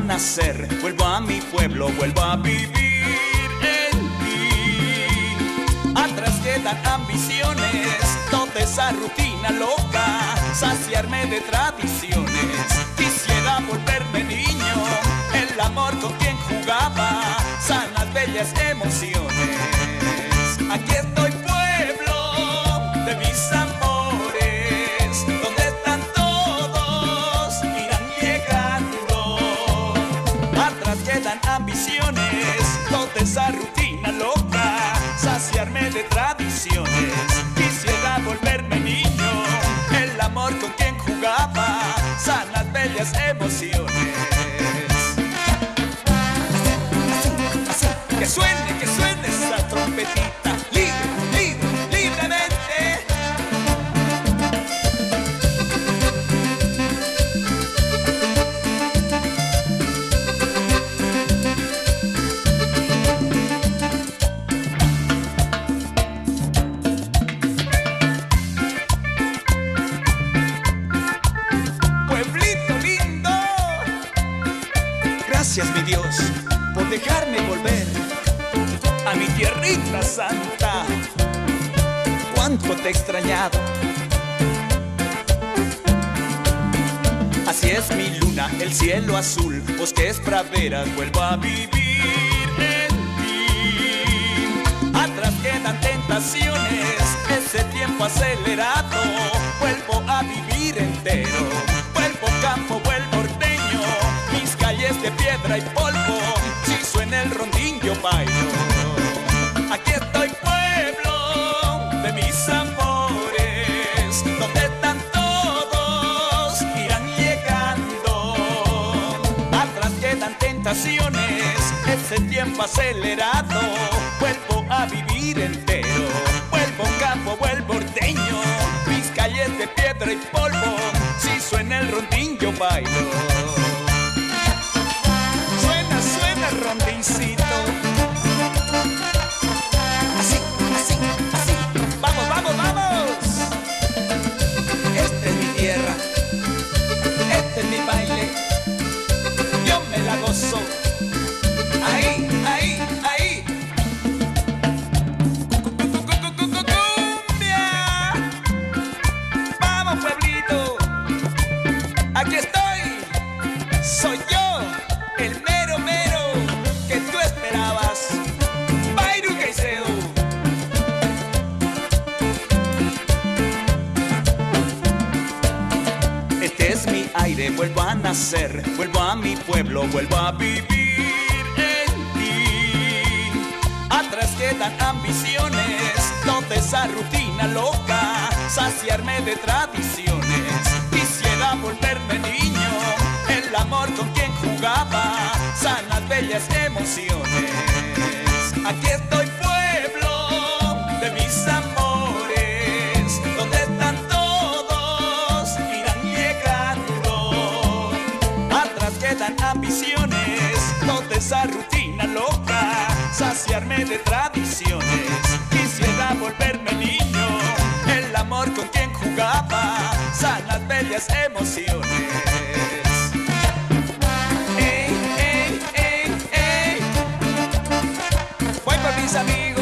nacer, vuelvo a mi pueblo, vuelvo a vivir en ti. Atrás quedan ambiciones, toda esa rutina loca, saciarme de tradiciones. Quisiera volverme niño, el amor con quien jugaba, sanas bellas emociones. Aquí estoy, pueblo de mis amores, donde están todos, irán llegando. Atrás quedan ambiciones, toda esa rutina loca, saciarme de tradiciones. Quisiera volverme niño, el amor con quien jugaba, sanas bellas emociones. Que suene esa trompetita, libre, libre, libremente. Pueblito lindo, gracias mi Dios por dejarme volver a mi tierrita santa. Cuánto te he extrañado. Así es mi luna, el cielo azul, bosques, praderas, vuelvo a vivir en ti. Atrás quedan tentaciones, ese tiempo acelerado, vuelvo a vivir entero. Vuelvo campo, vuelvo ordeño, mis calles de piedra y polvo, si suena el rondín yo bailo. Aquí estoy, pueblo de mis amores, donde están todos, irán llegando. Atrás quedan tentaciones, ese tiempo acelerado, vuelvo a vivir entero. Vuelvo campo, vuelvo ordeño, mis calles de piedra y polvo, si suena el rondín yo bailo. Suena el rondincito. Esta es mi tierra, este es mi baile, yo me la gozo. Ahí, ahí, ahí. Cumbia. Vamos, pueblito. Aquí estoy. Soy yo, el mero mero que tú esperabas. Bayru Caicedo. Este es mi aire, vuelvo a nacer, vuelvo a mi pueblo, vuelvo a vivir en ti. Atrás quedan ambiciones, toda esa rutina loca, saciarme de tradiciones. Quisiera volverme niño, el amor con quien jugaba, sanas bellas emociones. Aquí estoy, pueblo de mis amores, donde están todos, irán llegando. Atrás quedan ambiciones, toda esa rutina loca, saciarme de tradiciones. Quisiera volverme niño, el amor con quien jugaba, sanas bellas emociones. Ey, ey, ey, ey. Voy por mis amigos.